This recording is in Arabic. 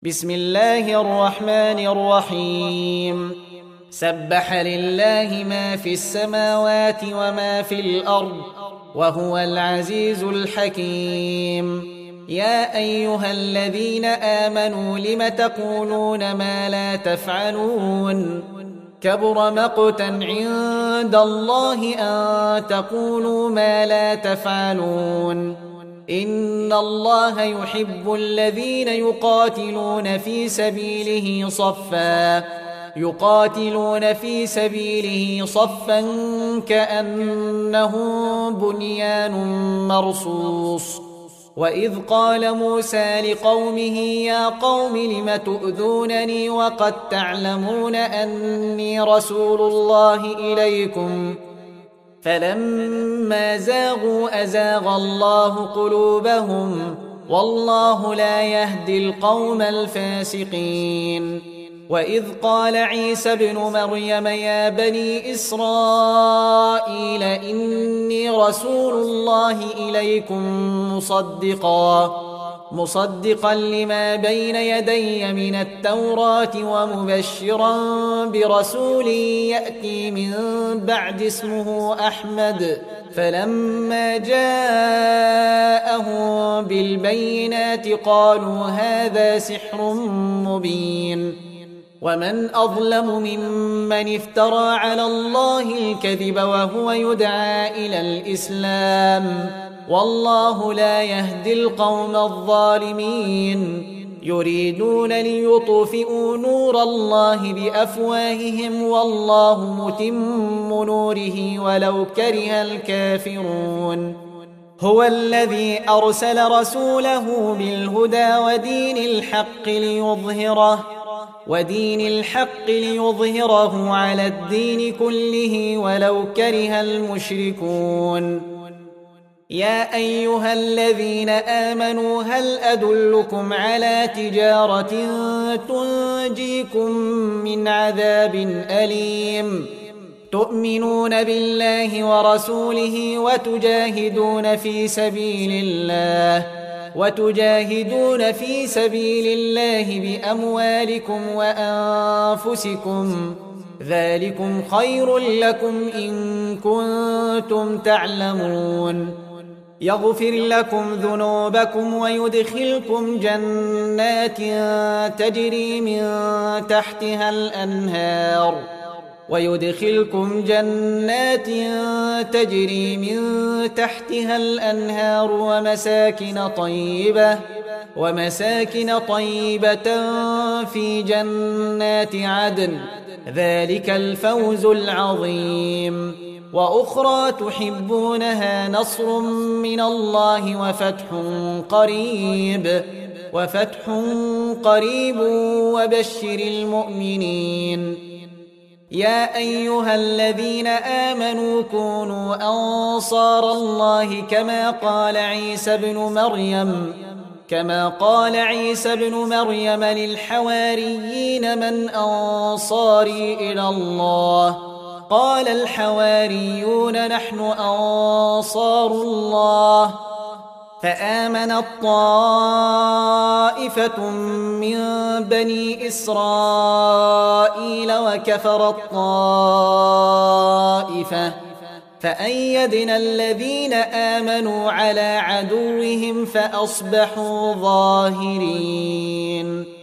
بسم الله الرحمن الرحيم سبح لله ما في السماوات وما في الأرض وهو العزيز الحكيم يا أيها الذين آمنوا لم تقولون ما لا تفعلون كبر مقتا عند الله أن تقولوا ما لا تفعلون إن الله يحب الذين يقاتلون في سبيله صفا كأنهم بنيان مرصوص وإذ قال موسى لقومه يا قوم لم تؤذونني وقد تعلمون أني رسول الله إليكم فلما زاغوا أزاغ الله قلوبهم والله لا يهدي القوم الفاسقين وإذ قال عيسى ابن مريم يا بني إسرائيل إني رسول الله إليكم مصدقا لما بين يدي من التوراة ومبشرا برسول يأتي من بعد اسمه أحمد فلما جاءهم بالبينات قالوا هذا سحر مبين ومن أظلم ممن افترى على الله الكذب وهو يدعى إلى الإسلام والله لا يهدي القوم الظالمين يريدون ليطفئوا نور الله بأفواههم والله متم نوره ولو كره الكافرون هو الذي أرسل رسوله بالهدى ودين الحق ليظهره على الدين كله ولو كره المشركون يا أيها الذين آمنوا هل أدلكم على تجارة تنجيكم من عذاب أليم تؤمنون بالله ورسوله وتجاهدون في سبيل الله بأموالكم وأنفسكم ذلكم خير لكم إن كنتم تعلمون يغفر لكم ذنوبكم ويدخلكم جنات تجري من تحتها الأنهار ومساكن طيبة في جنات عدن ذلك الفوز العظيم وأخرى تحبونها نصر من الله وفتح قريب وبشر المؤمنين يا أيها الذين آمنوا كونوا أنصار الله كما قال عيسى ابن مريم للحواريين من أنصاري إلى الله قال الحواريون نحن أنصار الله فآمنت طائفة من بني إسرائيل وكفرت طائفة فأيدنا الذين آمنوا على عدوهم فأصبحوا ظاهرين